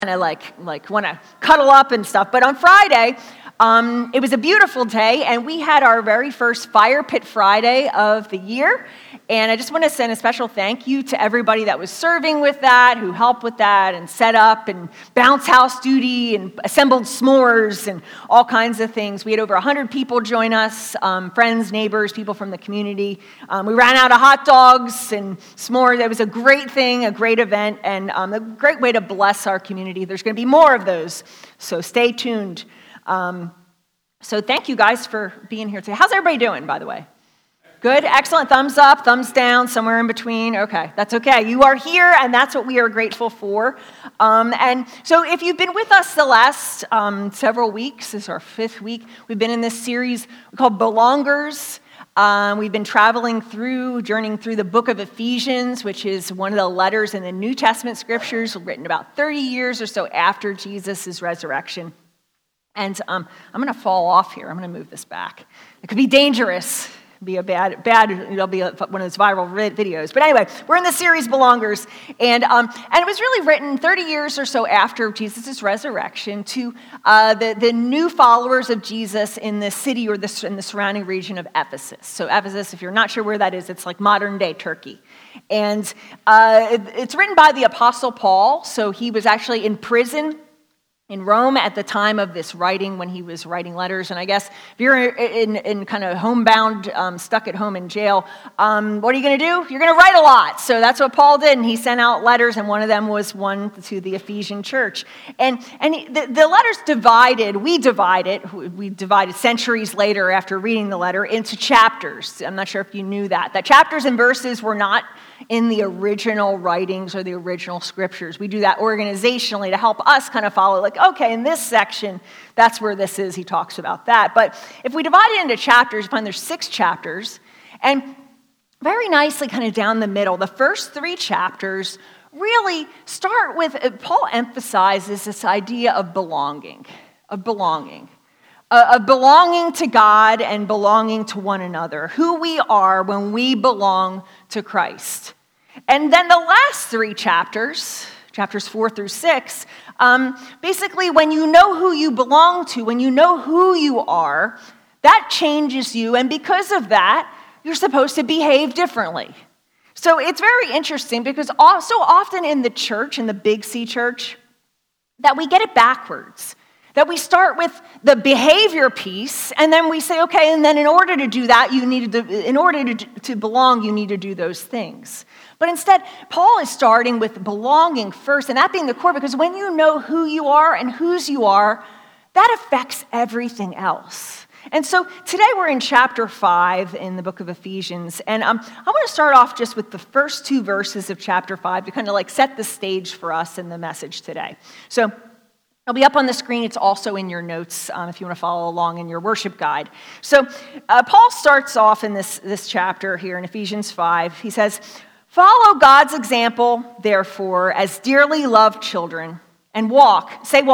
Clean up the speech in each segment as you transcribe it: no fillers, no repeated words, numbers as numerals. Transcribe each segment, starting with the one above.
kind of like want to cuddle up and stuff. But on Friday, it was a beautiful day, and we had our very first Fire Pit Friday of the year. And I just want to send a special thank you to everybody that was serving with that, who helped with that, and set up, and bounce house duty, and assembled s'mores, and all kinds of things. We had over 100 people join us, friends, neighbors, people from the community. We ran out of hot dogs and s'mores. It was a great thing, a great event, and a great way to bless our community. There's going to be more of those, so stay tuned. So thank you guys for being here today. How's everybody doing, by the way? Good, excellent. Thumbs up, thumbs down, somewhere in between. Okay, that's okay. You are here, and that's what we are grateful for. And so if you've been with us the last several weeks, this is our 5th week, we've been in this series called Belongers. We've been journeying through the book of Ephesians, which is one of the letters in the New Testament scriptures written about 30 years or so after Jesus' resurrection. And I'm going to fall off here. I'm going to move this back. It could be dangerous. Be a bad. It'll be one of those viral videos. But anyway, we're in the series Belongers, and it was really written 30 years or so after Jesus' resurrection to the new followers of Jesus in the city or in the surrounding region of Ephesus. So Ephesus, if you're not sure where that is, it's like modern day Turkey, and it's written by the Apostle Paul. So he was actually in prison in Rome at the time of this writing, when he was writing letters. And I guess if you're in kind of homebound, stuck at home in jail, what are you going to do? You're going to write a lot. So that's what Paul did, and he sent out letters, and one of them was one to the Ephesian church. And the letters we divided centuries later after reading the letter into chapters. I'm not sure if you knew that chapters and verses were not in the original writings or the original scriptures. We do that organizationally to help us kind of follow, like, okay, in this section, that's where this is. He talks about that. But if we divide it into chapters, you find there's 6 chapters, and very nicely kind of down the middle, the first 3 chapters really start with, Paul emphasizes this idea of belonging to God and belonging to one another, who we are when we belong to Christ. And then the last 3 chapters 4 through 6, basically when you know who you belong to, when you know who you are, that changes you, and because of that, you're supposed to behave differently. So it's very interesting because so often in the church, in the Big C church, that we get it backwards. That we start with the behavior piece, and then we say, okay, and then in order to do that, in order to belong, you need to do those things. But instead, Paul is starting with belonging first, and that being the core, because when you know who you are and whose you are, that affects everything else. And so today we're in chapter 5 in the book of Ephesians, and I want to start off just with the first 2 verses of chapter 5 to kind of like set the stage for us in the message today. So it'll be up on the screen. It's also in your notes if you want to follow along in your worship guide. So Paul starts off in this chapter here in Ephesians 5. He says, "Follow God's example, therefore, as dearly loved children, and walk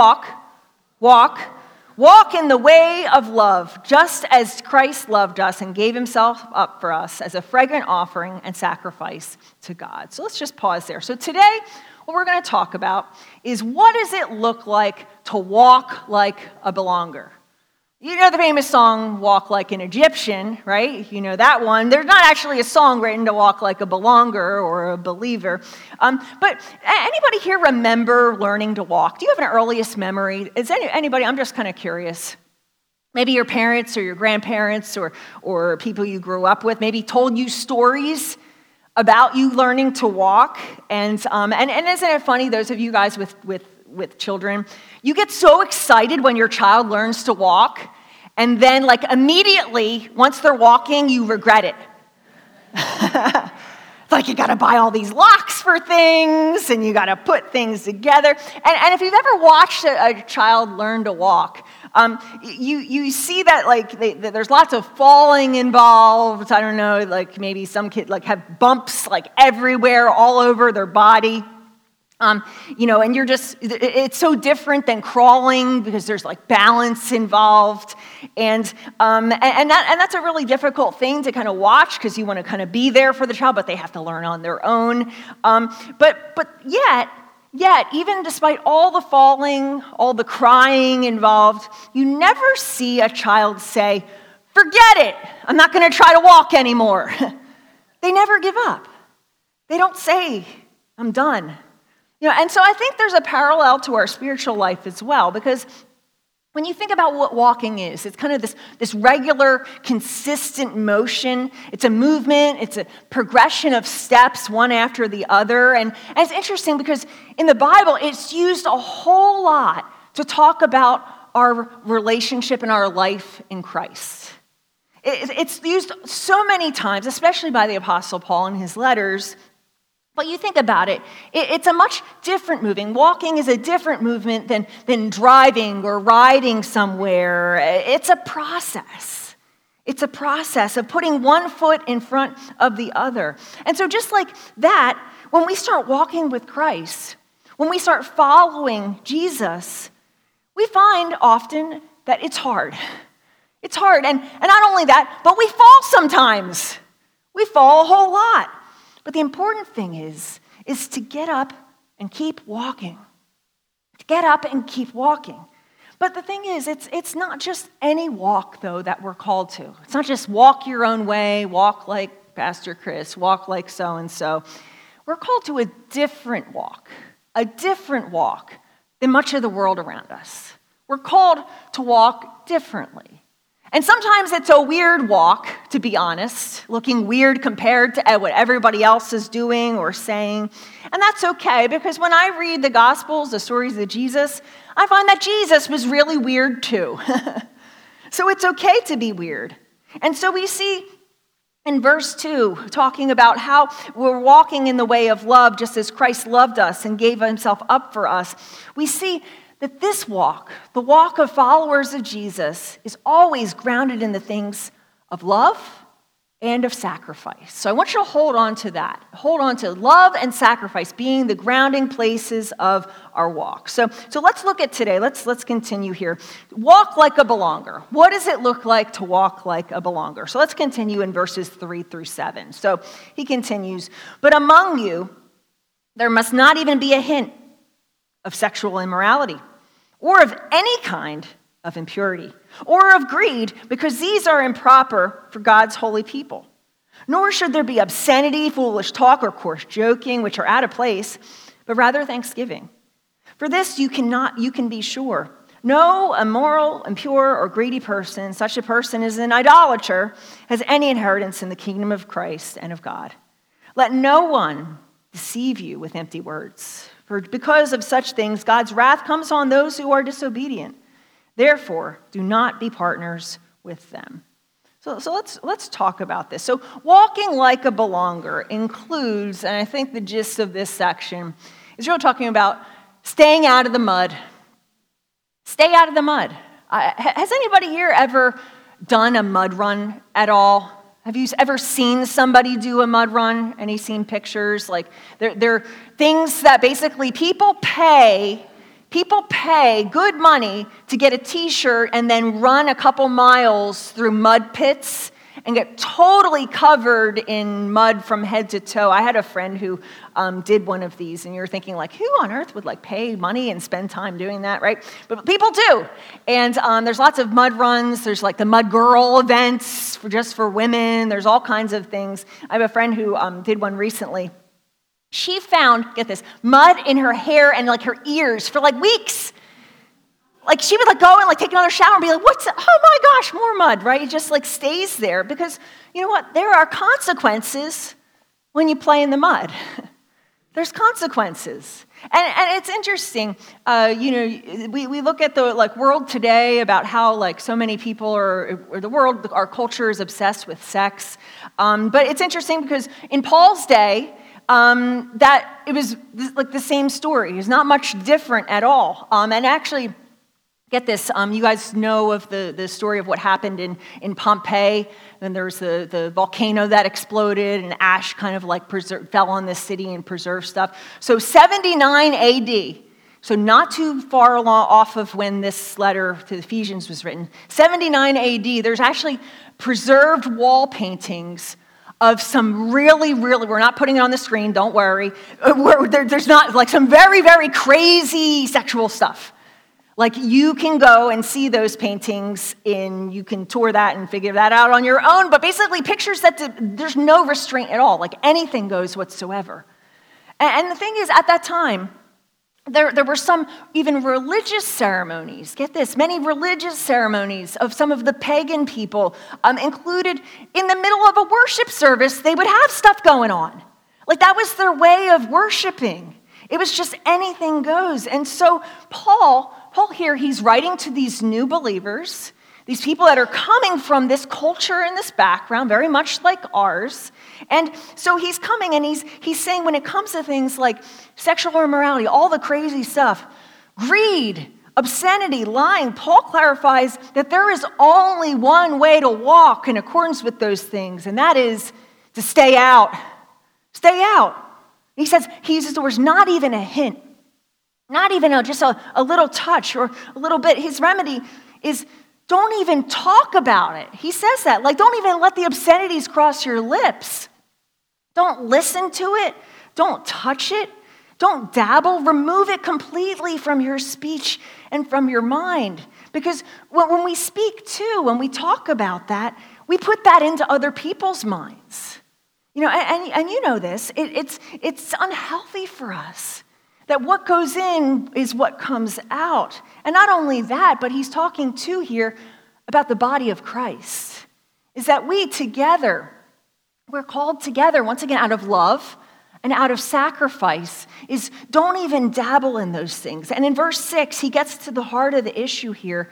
in the way of love, just as Christ loved us and gave himself up for us as a fragrant offering and sacrifice to God." So let's just pause there. So today, what we're going to talk about is, what does it look like to walk like a belonger? You know the famous song, "Walk Like an Egyptian," right? You know that one. There's not actually a song written to walk like a belonger or a believer. But anybody here remember learning to walk? Do you have an earliest memory? Is anybody, I'm just kind of curious. Maybe your parents or your grandparents or people you grew up with maybe told you stories about you learning to walk, and isn't it funny, those of you guys with children, you get so excited when your child learns to walk, and then like immediately, once they're walking, you regret it. It's like you got to buy all these locks for things, and you got to put things together. And if you've ever watched a child learn to walk, you see that like that there's lots of falling involved. I don't know, like maybe some kids like have bumps like everywhere, all over their body. And it's so different than crawling because there's like balance involved, and that's a really difficult thing to kind of watch because you want to kind of be there for the child, but they have to learn on their own. But yet Yet, even despite all the falling, all the crying involved, you never see a child say, "Forget it, I'm not going to try to walk anymore." They never give up. They don't say, "I'm done." And so I think there's a parallel to our spiritual life as well, because when you think about what walking is, it's kind of this regular, consistent motion. It's a movement. It's a progression of steps, one after the other. And it's interesting because in the Bible, it's used a whole lot to talk about our relationship and our life in Christ. It's used so many times, especially by the Apostle Paul in his letters. But you think about it, it's a much different moving. Walking is a different movement than driving or riding somewhere. It's a process. It's a process of putting one foot in front of the other. And so just like that, when we start walking with Christ, when we start following Jesus, we find often that it's hard. It's hard. And not only that, but we fall sometimes. We fall a whole lot. But the important thing is to get up and keep walking. To get up and keep walking. But the thing is, it's not just any walk, though, that we're called to. It's not just walk your own way, walk like Pastor Chris, walk like so-and-so. We're called to a different walk than much of the world around us. We're called to walk differently. And sometimes it's a weird walk, to be honest, looking weird compared to what everybody else is doing or saying. And that's okay, because when I read the Gospels, the stories of Jesus, I find that Jesus was really weird too. So it's okay to be weird. And so we see in verse 2, talking about how we're walking in the way of love just as Christ loved us and gave himself up for us. We see that this walk, the walk of followers of Jesus, is always grounded in the things of love and of sacrifice. So I want you to hold on to that. Hold on to love and sacrifice being the grounding places of our walk. So let's look at today. Let's continue here. Walk like a belonger. What does it look like to walk like a belonger? So let's continue in verses 3 through 7. So he continues, "But among you there must not even be a hint of sexual immorality, or of any kind of impurity, or of greed, because these are improper for God's holy people. Nor should there be obscenity, foolish talk, or coarse joking, which are out of place, but rather thanksgiving. For this you can be sure. No immoral, impure, or greedy person, such a person is an idolater, has any inheritance in the kingdom of Christ and of God. Let no one deceive you with empty words. For because of such things, God's wrath comes on those who are disobedient. Therefore, do not be partners with them." So let's talk about this. So walking like a belonger includes, and I think the gist of this section is really talking about staying out of the mud. Stay out of the mud. Has anybody here ever done a mud run at all? Have you ever seen somebody do a mud run? Any seen pictures? Like they're things that basically people pay good money to get a t-shirt and then run a couple miles through mud pits and get totally covered in mud from head to toe. I had a friend who did one of these, and you're thinking, like, who on earth would pay money and spend time doing that, right? But people do. And there's lots of mud runs. There's the Mud Girl events just for women. There's all kinds of things. I have a friend who did one recently. She found, get this, mud in her hair and her ears for weeks. She would go and take another shower and be like, oh my gosh, more mud, right? It just stays there because you know what? There are consequences when you play in the mud. There's consequences. And it's interesting, we look at the world today about how so many people our culture is obsessed with sex. But it's interesting because in Paul's day, that it was the same story. It's not much different at all. And actually, get this, you guys know of the story of what happened in Pompeii. Then there was the volcano that exploded and ash kind of fell on the city and preserved stuff. So 79 AD, so not too far off of when this letter to the Ephesians was written, 79 AD, there's actually preserved wall paintings of some really, we're not putting it on the screen, don't worry. There's not like some very, very crazy sexual stuff. Like you can go and see those paintings you can tour that and figure that out on your own, but basically pictures that there's no restraint at all, like anything goes whatsoever. And the thing is, at that time, there were some even religious ceremonies. Get this, many religious ceremonies of some of the pagan people included in the middle of a worship service. They would have stuff going on. Like that was their way of worshiping. It was just anything goes. And so Paul here, he's writing to these new believers, these people that are coming from this culture and this background, very much like ours. And so he's coming and he's saying when it comes to things like sexual immorality, all the crazy stuff, greed, obscenity, lying, Paul clarifies that there is only one way to walk in accordance with those things, and that is to stay out. Stay out. He uses the words, not even a hint, not even just a little touch or a little bit. His remedy is don't even talk about it. He says that. Like, don't even let the obscenities cross your lips. Don't listen to it. Don't touch it. Don't dabble. Remove it completely from your speech and from your mind. Because when we speak too, when we talk about that, we put that into other people's minds. You know, and you know this. It's unhealthy for us. That what goes in is what comes out. And not only that, but he's talking too here about the body of Christ. Is that we together, we're called together, once again, out of love and out of sacrifice, is don't even dabble in those things. And in verse 6, he gets to the heart of the issue here,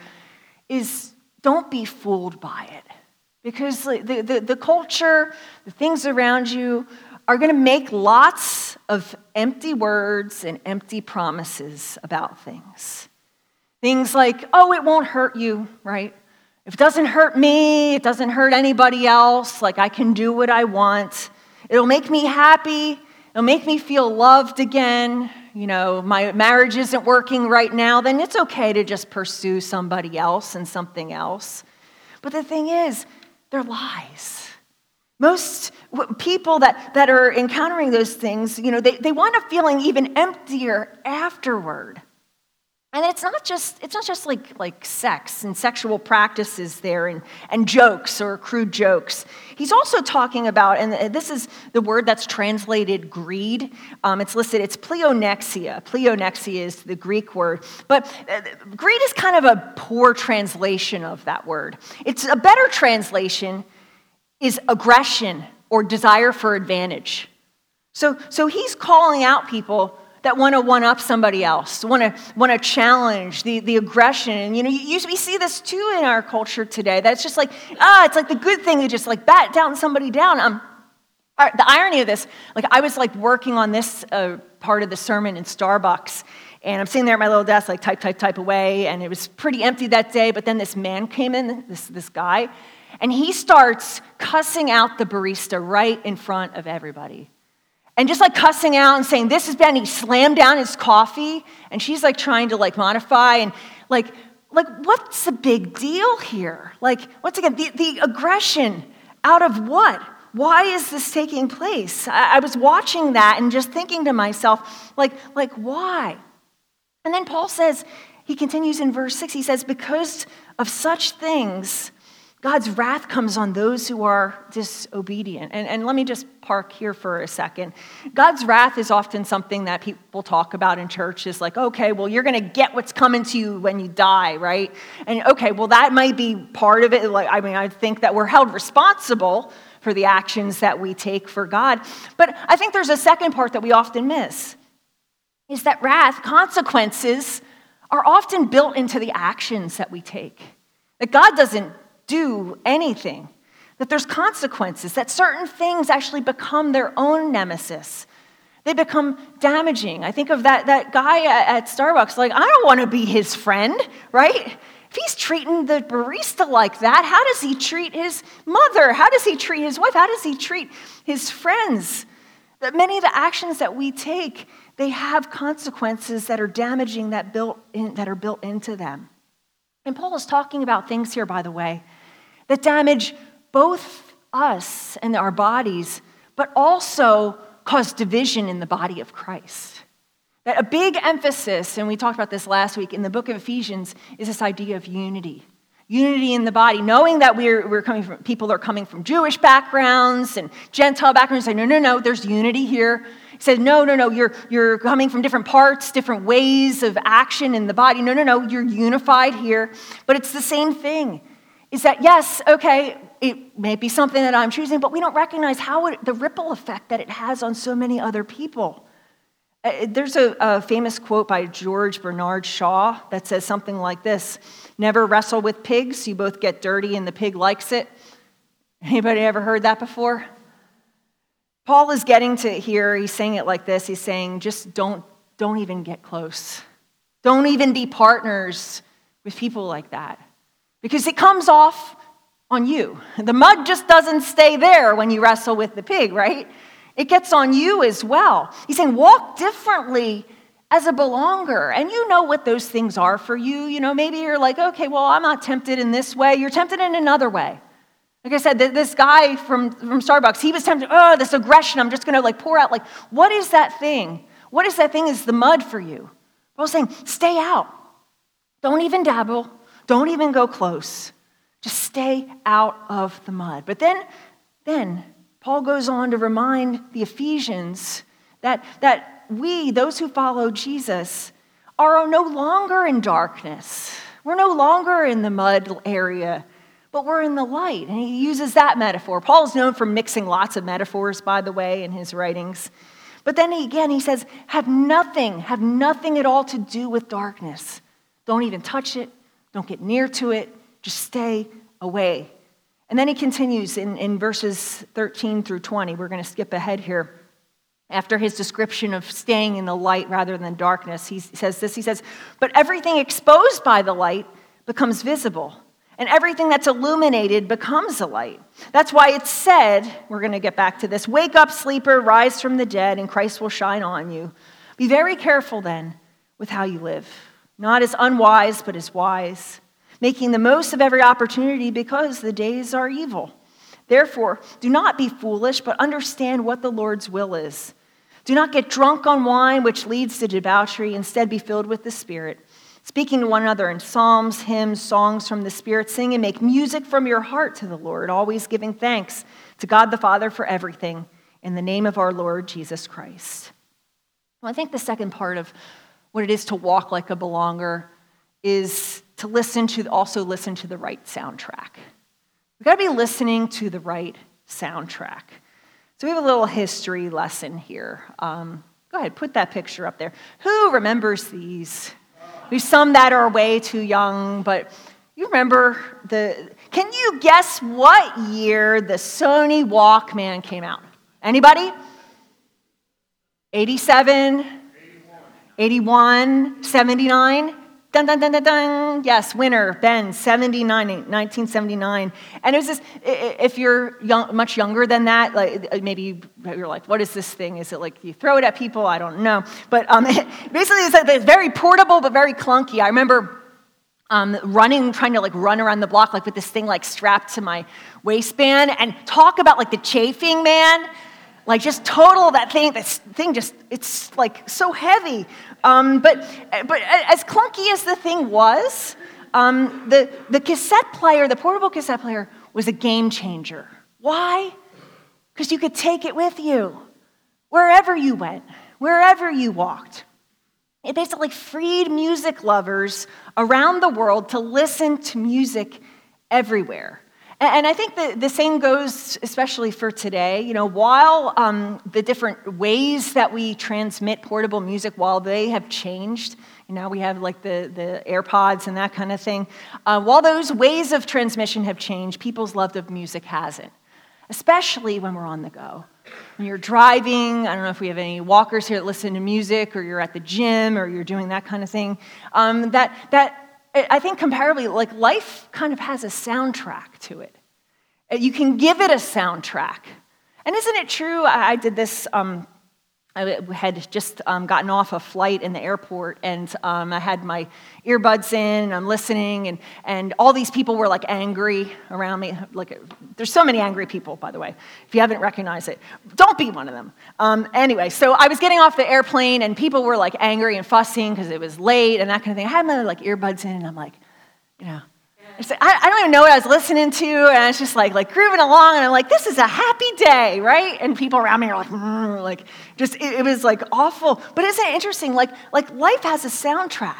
is don't be fooled by it. Because the culture, the things around you, are going to make lots of empty words and empty promises about things. Things like, oh, it won't hurt you, right? If it doesn't hurt me, it doesn't hurt anybody else. Like, I can do what I want. It'll make me happy. It'll make me feel loved again. You know, my marriage isn't working right now, then it's okay to just pursue somebody else and something else. But the thing is, they're lies. Most people that are encountering those things, you know, they wind up feeling even emptier afterward. And it's not just like sex and sexual practices there and jokes or crude jokes. He's also talking about, and this is the word that's translated greed. It's listed, it's pleonexia. Pleonexia is the Greek word. But greed is kind of a poor translation of that word. It's a better translation is aggression or desire for advantage. So he's calling out people that want to one-up somebody else, want to challenge the aggression. And you know, we see this too in our culture today. That's just like, it's like the good thing to just like bat down somebody down. The irony of this, like I was like working on this part of the sermon in Starbucks, and I'm sitting there at my little desk, like type away, and it was pretty empty that day. But then this man came in, this guy. And he starts cussing out the barista right in front of everybody. And just like cussing out and saying, this is bad. And he slammed down his coffee. And she's like trying to like modify. And like what's the big deal here? Like, once again, the aggression out of what? Why is this taking place? I was watching that and just thinking to myself, like why? And then Paul says, he continues in verse 6, he says, because of such things, God's wrath comes on those who are disobedient. And let me just park here for a second. God's wrath is often something that people talk about in church is like, okay, well, you're going to get what's coming to you when you die, right? And okay, well, that might be part of it. Like, I mean, I think that we're held responsible for the actions that we take for God. But I think there's a second part that we often miss, is that wrath, consequences, are often built into the actions that we take. That God doesn't do anything, that there's consequences, that certain things actually become their own nemesis. They become damaging. I think of that guy at Starbucks, like, I don't want to be his friend, right? If he's treating the barista like that, how does he treat his mother? How does he treat his wife? How does he treat his friends? That many of the actions that we take, they have consequences that are damaging, that are built into them. And Paul is talking about things here, by the way, that damage both us and our bodies, but also cause division in the body of Christ. That a big emphasis, and we talked about this last week in the book of Ephesians, is this idea of unity. Unity in the body, knowing that we're coming from people are coming from Jewish backgrounds and Gentile backgrounds. Say, no, there's unity here. He said, no, you're coming from different parts, different ways of action in the body. No, you're unified here. But it's the same thing. Is that, yes, okay, it may be something that I'm choosing, but we don't recognize the ripple effect that it has on so many other people. There's a famous quote by George Bernard Shaw that says something like this: "Never wrestle with pigs, you both get dirty and the pig likes it." Anybody ever heard that before? Paul is getting to here, he's saying it like this, he's saying just don't even get close. Don't even be partners with people like that. Because it comes off on you. The mud just doesn't stay there when you wrestle with the pig, right? It gets on you as well. He's saying walk differently as a belonger. And you know what those things are for you. You know, maybe you're like, okay, well, I'm not tempted in this way. You're tempted in another way. Like I said, this guy from Starbucks, he was tempted, this aggression, I'm just going to pour out. What is that thing? What is that thing is the mud for you? Paul's saying, stay out. Don't even dabble. Don't even go close. Just stay out of the mud. But then Paul goes on to remind the Ephesians that we, those who follow Jesus, are no longer in darkness. We're no longer in the mud area, but we're in the light. And he uses that metaphor. Paul's known for mixing lots of metaphors, by the way, in his writings. But then he says, have nothing at all to do with darkness. Don't even touch it. Don't get near to it. Just stay away. And then he continues in verses 13 through 20. We're going to skip ahead here. After his description of staying in the light rather than darkness, he says this. He says, but everything exposed by the light becomes visible, and everything that's illuminated becomes a light. That's why it's said, we're going to get back to this, wake up, sleeper, rise from the dead, and Christ will shine on you. Be very careful then with how you live, not as unwise, but as wise, making the most of every opportunity because the days are evil. Therefore, do not be foolish, but understand what the Lord's will is. Do not get drunk on wine, which leads to debauchery. Instead, be filled with the Spirit, speaking to one another in psalms, hymns, songs from the Spirit. Sing and make music from your heart to the Lord, always giving thanks to God the Father for everything, in the name of our Lord Jesus Christ. Well, I think the second part of what it is to walk like a belonger is to also listen to the right soundtrack. We've got to be listening to the right soundtrack. So we have a little history lesson here. Go ahead, put that picture up there. Who remembers these? There's some that are way too young, but you remember can you guess what year the Sony Walkman came out? Anybody? 87? 81? 79? Dun, dun, dun, dun, dun. Yes, winner, Ben, 1979. And it was this, if you're much younger than that, maybe you're like, what is this thing? Is it like you throw it at people? I don't know. But basically, it's very portable, but very clunky. I remember trying to run around the block with this thing strapped to my waistband, and talk about the chafing, man. Just total that thing. This thing it's so heavy. But as clunky as the thing was, the cassette player, the portable cassette player, was a game changer. Why? Because you could take it with you wherever you went, wherever you walked. It basically freed music lovers around the world to listen to music everywhere. And I think the same goes especially for today. While the different ways that we transmit portable music, while they have changed, we have the AirPods and that kind of thing. While those ways of transmission have changed, people's love of music hasn't, especially when we're on the go. When you're driving, I don't know if we have any walkers here that listen to music, or you're at the gym, or you're doing that kind of thing. I think comparably, life kind of has a soundtrack to it. You can give it a soundtrack. And isn't it true? I did this I had just gotten off a flight in the airport, and I had my earbuds in, and I'm listening, and all these people were like angry around me. Like, there's so many angry people, by the way. If you haven't recognized it, don't be one of them. Anyway, so I was getting off the airplane, and people were like angry and fussing because it was late and that kind of thing. I had my like earbuds in, and I'm like, I don't even know what I was listening to, and I was just like grooving along, and I'm like, this is a happy day, right? And people around me are like, it was like awful. But isn't it interesting? Like life has a soundtrack.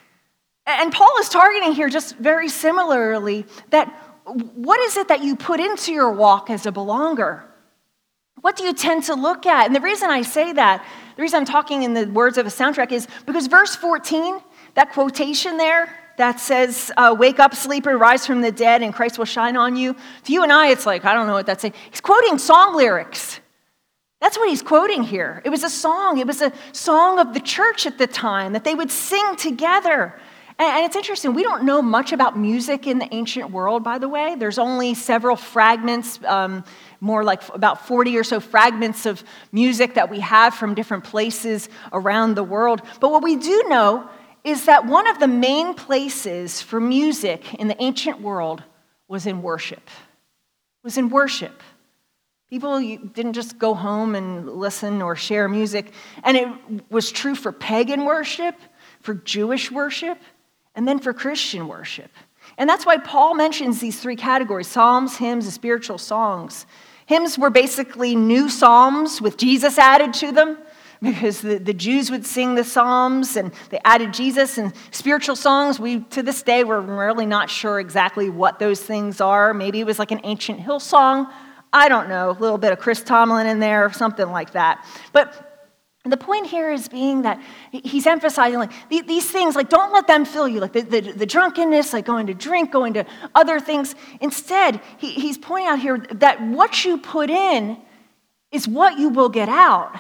And Paul is targeting here just very similarly that what is it that you put into your walk as a belonger? What do you tend to look at? And the reason I say that, the reason I'm talking in the words of a soundtrack is because verse 14, that quotation there, that says, wake up, sleeper, rise from the dead, and Christ will shine on you. To you and I, it's like, I don't know what that's saying. He's quoting song lyrics. That's what he's quoting here. It was a song. It was a song of the church at the time that they would sing together. And it's interesting. We don't know much about music in the ancient world, by the way. There's only several fragments, more like about 40 or so fragments of music that we have from different places around the world. But what we do know is that one of the main places for music in the ancient world was in worship. It was in worship. People didn't just go home and listen or share music. And it was true for pagan worship, for Jewish worship, and then for Christian worship. And that's why Paul mentions these three categories: psalms, hymns, and spiritual songs. Hymns were basically new psalms with Jesus added to them, because the Jews would sing the Psalms, and they added Jesus. And spiritual songs, to this day, we're really not sure exactly what those things are. Maybe it was like an ancient Hillsong. I don't know, a little bit of Chris Tomlin in there, something like that. But the point here is being that he's emphasizing, like, these things, like, don't let them fill you, like the drunkenness, like going to drink, going to other things. Instead, he's pointing out here that what you put in is what you will get out.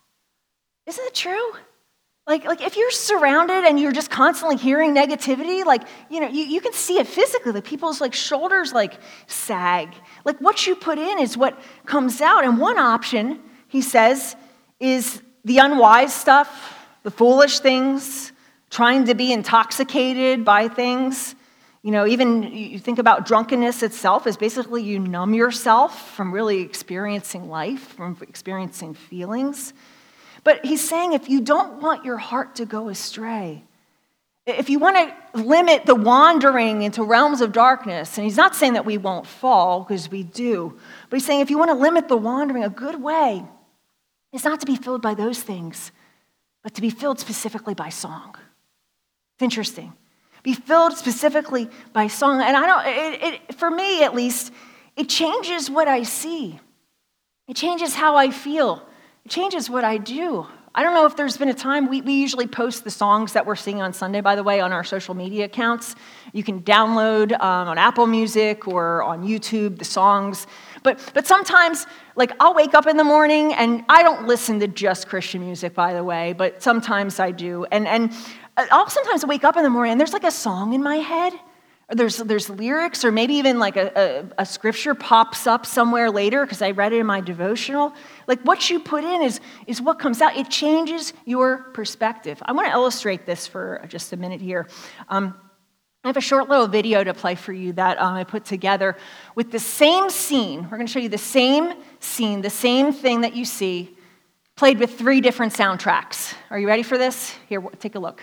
Isn't it true? Like if you're surrounded and you're just constantly hearing negativity, like, you can see it physically. Like people's like shoulders like sag. Like what you put in is what comes out. And one option, he says, is the unwise stuff, the foolish things, trying to be intoxicated by things. Even you think about drunkenness itself as basically you numb yourself from really experiencing life, from experiencing feelings. But he's saying if you don't want your heart to go astray, if you want to limit the wandering into realms of darkness, and he's not saying that we won't fall, because we do, but he's saying if you want to limit the wandering, a good way is not to be filled by those things, but to be filled specifically by song. It's interesting. Be filled specifically by song. And for me at least, it changes what I see. It changes how I feel. It changes what I do. I don't know if there's been a time, we usually post the songs that we're singing on Sunday, by the way, on our social media accounts. You can download on Apple Music or on YouTube the songs. But sometimes, like, I'll wake up in the morning, and I don't listen to just Christian music, by the way, but sometimes I do. And I'll sometimes wake up in the morning, and there's like a song in my head, or there's lyrics, or maybe even like a scripture pops up somewhere later because I read it in my devotional. Like what you put in is what comes out. It changes your perspective. I want to illustrate this for just a minute here. I have a short little video to play for you that I put together with the same scene. We're going to show you the same scene, the same thing that you see, played with 3 different soundtracks. Are you ready for this? Here, take a look.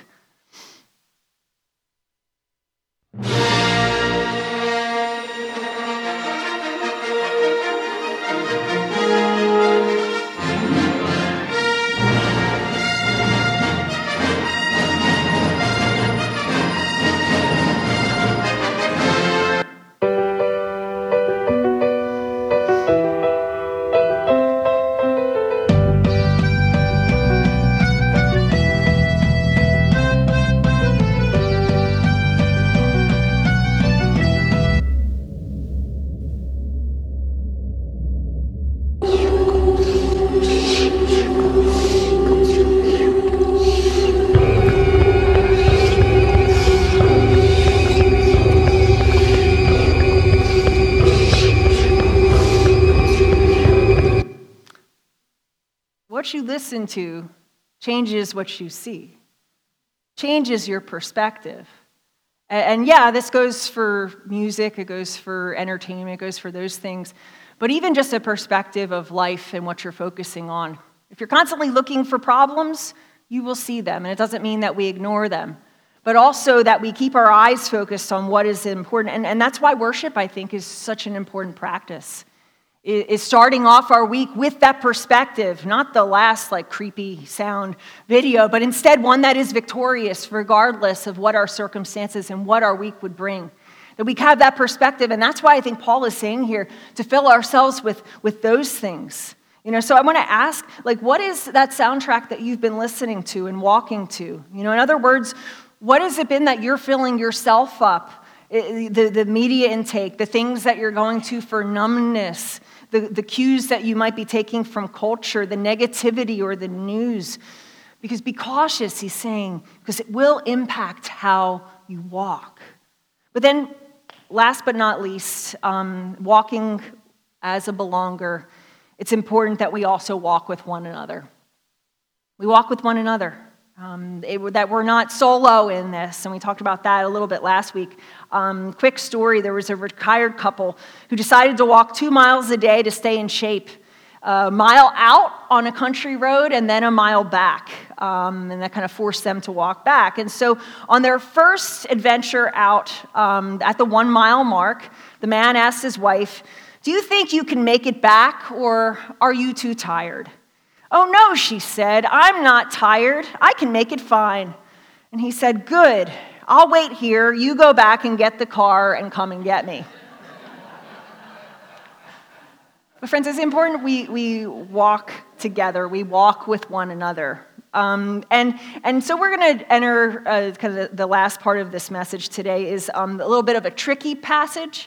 listen to changes what you see, changes your perspective. And yeah, this goes for music, it goes for entertainment, it goes for those things. But even just a perspective of life and what you're focusing on. If you're constantly looking for problems, you will see them. And it doesn't mean that we ignore them, but also that we keep our eyes focused on what is important. And that's why worship, I think, is such an important practice. Is starting off our week with that perspective, not the last creepy sound video, but instead one that is victorious regardless of what our circumstances and what our week would bring. That we have that perspective, and that's why I think Paul is saying here to fill ourselves with those things. So I want to ask, what is that soundtrack that you've been listening to and walking to? In other words, what has it been that you're filling yourself up? The media intake, the things that you're going to for numbness, the cues that you might be taking from culture, the negativity or the news. Because be cautious, he's saying, because it will impact how you walk. But then, last but not least, walking as a belonger, it's important that we also walk with one another. We walk with one another. That we're not solo in this, and we talked about that a little bit last week. Quick story, there was a retired couple who decided to walk 2 miles a day to stay in shape. A mile out on a country road and then a mile back, and that kind of forced them to walk back. And so on their first adventure out at the 1 mile mark, the man asked his wife, "Do you think you can make it back, or are you too tired?" "Oh, no," she said, "I'm not tired. I can make it fine." And he said, "Good. I'll wait here. You go back and get the car and come and get me." But friends, it's important we walk together. We walk with one another. And so we're going to enter kind of the last part of this message today is a little bit of a tricky passage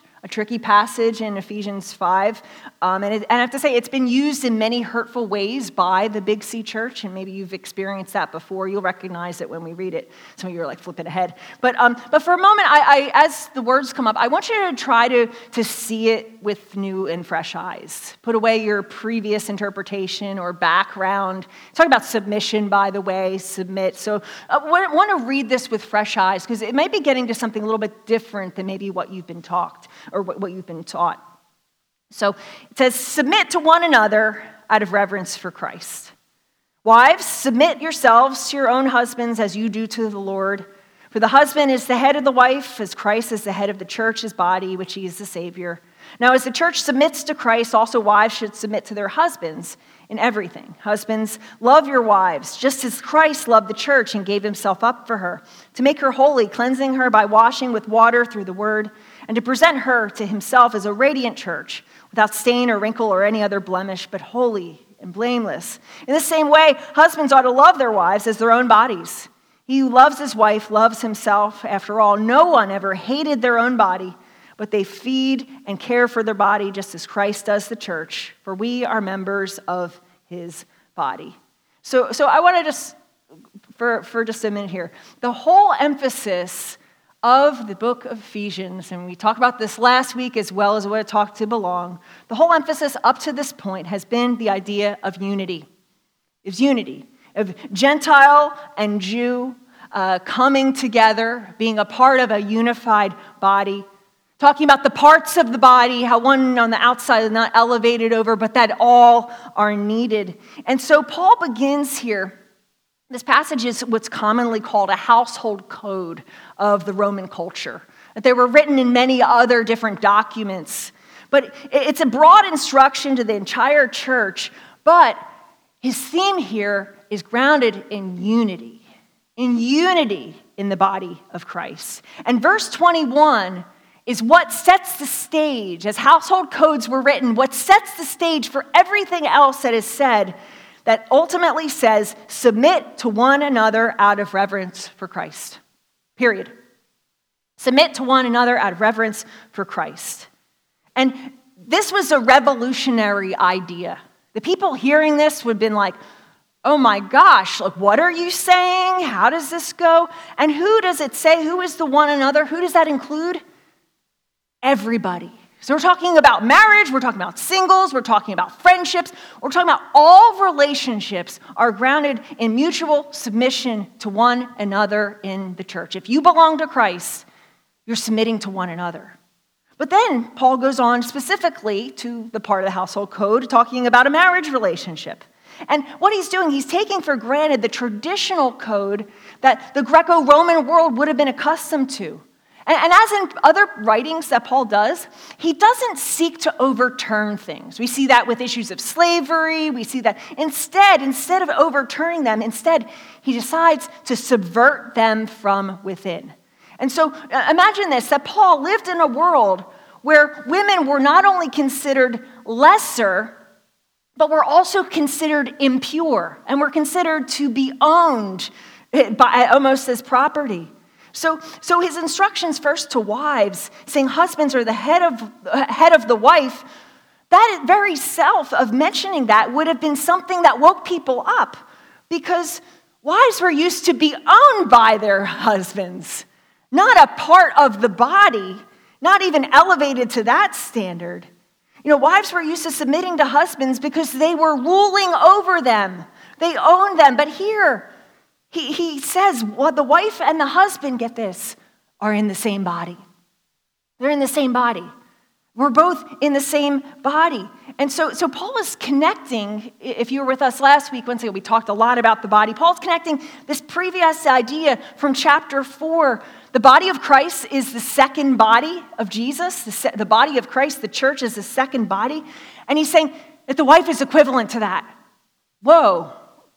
in Ephesians 5. And I have to say, it's been used in many hurtful ways by the Big C Church, and maybe you've experienced that before. You'll recognize it when we read it. Some of you are flipping ahead. But for a moment, I as the words come up, I want you to try to see it with new and fresh eyes. Put away your previous interpretation or background. Talk about submission, by the way, submit. So I want to read this with fresh eyes, because it might be getting to something a little bit different than maybe what you've been taught. Or what you've been taught. So it says, submit to one another out of reverence for Christ. Wives, submit yourselves to your own husbands as you do to the Lord. For the husband is the head of the wife, as Christ is the head of the church, his body, which he is the Savior. Now, as the church submits to Christ, also wives should submit to their husbands in everything. Husbands, love your wives, just as Christ loved the church and gave himself up for her, to make her holy, cleansing her by washing with water through the word, and to present her to himself as a radiant church, without stain or wrinkle or any other blemish, but holy and blameless. In the same way, husbands ought to love their wives as their own bodies. He who loves his wife loves himself. After all, no one ever hated their own body, but they feed and care for their body just as Christ does the church, for we are members of his body. So I want to just, for just a minute here, the whole emphasis of the book of Ephesians, and we talked about this last week as well as what it talked to belong, the whole emphasis up to this point has been the idea of unity. It's unity of Gentile and Jew coming together, being a part of a unified body, talking about the parts of the body, how one on the outside is not elevated over, but that all are needed. And so Paul begins here. This passage is what's commonly called a household code of the Roman culture. They were written in many other different documents. But it's a broad instruction to the entire church. But his theme here is grounded in unity in the body of Christ. And verse 21 is what sets the stage, as household codes were written, what sets the stage for everything else that is said, that ultimately says, submit to one another out of reverence for Christ. Period. Submit to one another out of reverence for Christ. And this was a revolutionary idea. The people hearing this would have been like, oh my gosh, what are you saying? How does this go? And who does it say? Who is the one another? Who does that include? Everybody. So we're talking about marriage, we're talking about singles, we're talking about friendships, we're talking about all relationships are grounded in mutual submission to one another in the church. If you belong to Christ, you're submitting to one another. But then Paul goes on specifically to the part of the household code, talking about a marriage relationship. And what he's doing, he's taking for granted the traditional code that the Greco-Roman world would have been accustomed to. And as in other writings that Paul does, he doesn't seek to overturn things. We see that with issues of slavery. We see that instead of overturning them, he decides to subvert them from within. And so imagine this, that Paul lived in a world where women were not only considered lesser, but were also considered impure and were considered to be owned by almost as property. So his instructions first to wives, saying husbands are the head of the wife, that very self of mentioning that would have been something that woke people up, because wives were used to be owned by their husbands, not a part of the body, not even elevated to that standard. Wives were used to submitting to husbands because they were ruling over them. They owned them. But here, he says, the wife and the husband, get this, are in the same body. They're in the same body. We're both in the same body. And so Paul is connecting, if you were with us last week, once again, we talked a lot about the body. Paul's connecting this previous idea from chapter 4. The body of Christ is the second body of Jesus. The body of Christ, the church, is the second body. And he's saying that the wife is equivalent to that. Whoa,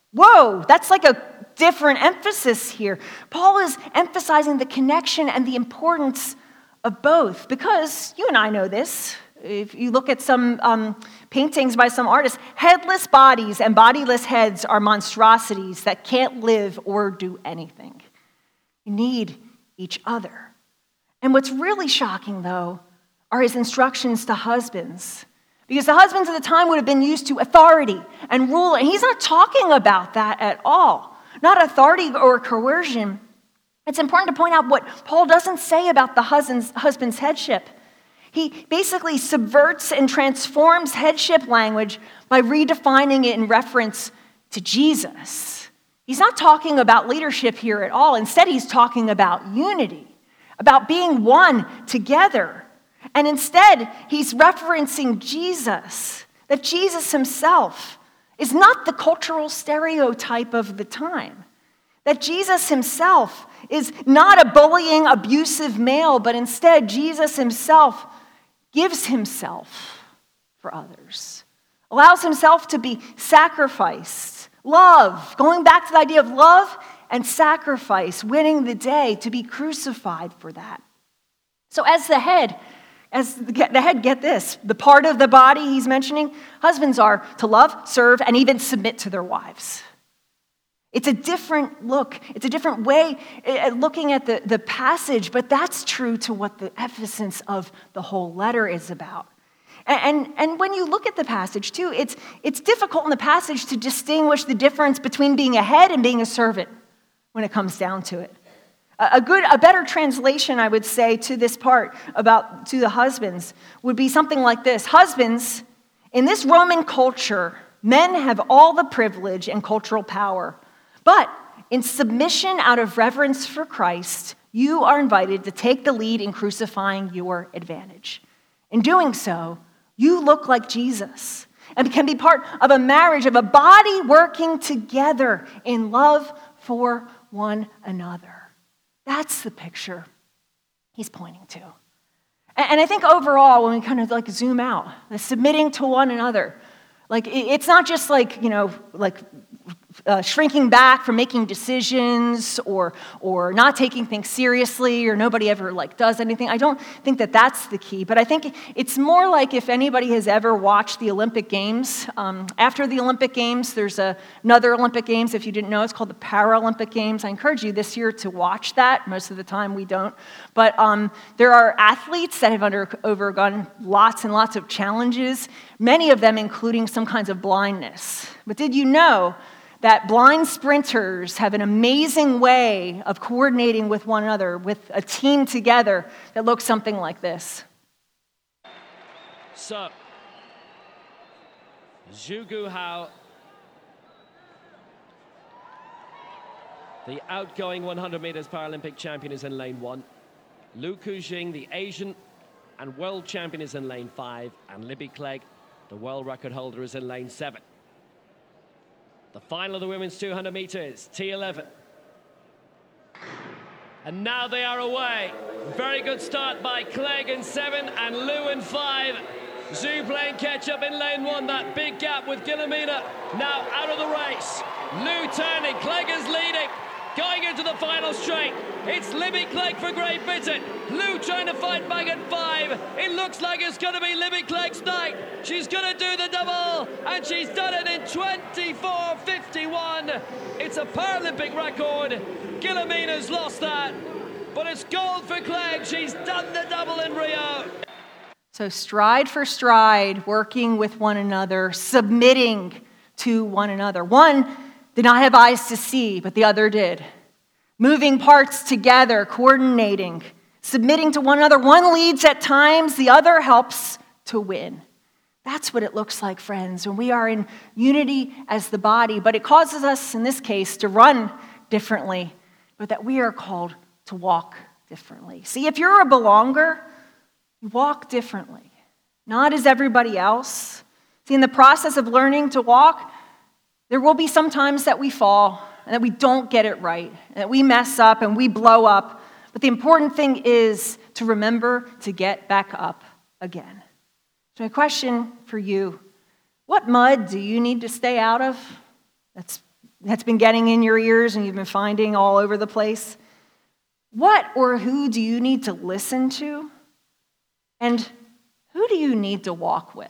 that's like a different emphasis here. Paul is emphasizing the connection and the importance of both, because you and I know this. If you look at some paintings by some artists, headless bodies and bodiless heads are monstrosities that can't live or do anything. You need each other. And what's really shocking, though, are his instructions to husbands. Because the husbands at the time would have been used to authority and rule. And he's not talking about that at all. Not authority or coercion. It's important to point out what Paul doesn't say about the husband's headship. He basically subverts and transforms headship language by redefining it in reference to Jesus. He's not talking about leadership here at all. Instead, he's talking about unity, about being one together. And instead, he's referencing Jesus, that Jesus himself is not the cultural stereotype of the time, that Jesus himself is not a bullying, abusive male, but instead, Jesus himself gives himself for others, allows himself to be sacrificed. Love, going back to the idea of love and sacrifice, winning the day to be crucified for that. So as the head, get this, the part of the body he's mentioning, husbands are to love, serve, and even submit to their wives. It's a different look. It's a different way at looking at the passage, but that's true to what the emphasis of the whole letter is about. And when you look at the passage, too, it's difficult in the passage to distinguish the difference between being a head and being a servant when it comes down to it. A better translation, I would say, to this part to the husbands would be something like this. Husbands, in this Roman culture, men have all the privilege and cultural power. But in submission out of reverence for Christ, you are invited to take the lead in crucifying your advantage. In doing so, you look like Jesus and can be part of a marriage, of a body working together in love for one another. That's the picture he's pointing to. And I think overall, when we kind of like zoom out, the submitting to one another, like it's not just like, shrinking back from making decisions or not taking things seriously, or nobody ever does anything. I don't think that that's the key, but I think it's more like if anybody has ever watched the Olympic Games. After the Olympic Games, there's another Olympic Games, if you didn't know, it's called the Paralympic Games. I encourage you this year to watch that. Most of the time we don't. But there are athletes that have overgone lots and lots of challenges, many of them including some kinds of blindness. But did you know that blind sprinters have an amazing way of coordinating with one another, with a team together that looks something like this? So, Zhu Guhao, the outgoing 100 meters Paralympic champion, is in lane 1. Liu Kujing, the Asian and world champion, is in lane 5. And Libby Clegg, the world record holder, is in lane 7. The final of the women's 200 meters, T11. And now they are away. Very good start by Clegg in 7 and Liu in 5. Zhu playing catch-up in lane 1. That big gap with Guillemina now out of the race. Liu turning, Clegg is leading. Going into the final straight, it's Libby Clegg for Great Britain. Liu trying to fight back at 5. It looks like it's going to be Libby Clegg's night. She's going to do the double, and she's done it in 24:51. It's a Paralympic record. Guillemina's lost that, but it's gold for Clegg. She's done the double in Rio. So stride for stride, working with one another, submitting to one another. One did not have eyes to see, but the other did. Moving parts together, coordinating, submitting to one another. One leads at times, the other helps to win. That's what it looks like, friends, when we are in unity as the body. But it causes us, in this case, to run differently, but that we are called to walk differently. See, if you're a belonger, you walk differently, not as everybody else. See, in the process of learning to walk, there will be some times that we fall and that we don't get it right, and that we mess up and we blow up. But the important thing is to remember to get back up again. So my question for you, what mud do you need to stay out of that's been getting in your ears and you've been finding all over the place? What or who do you need to listen to? And who do you need to walk with?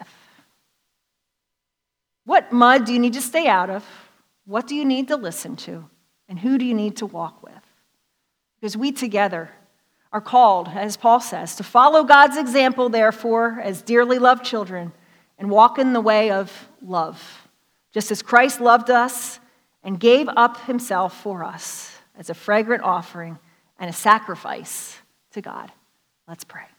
What mud do you need to stay out of? What do you need to listen to? And who do you need to walk with? Because we together are called, as Paul says, to follow God's example, therefore, as dearly loved children, and walk in the way of love, just as Christ loved us and gave up himself for us as a fragrant offering and a sacrifice to God. Let's pray.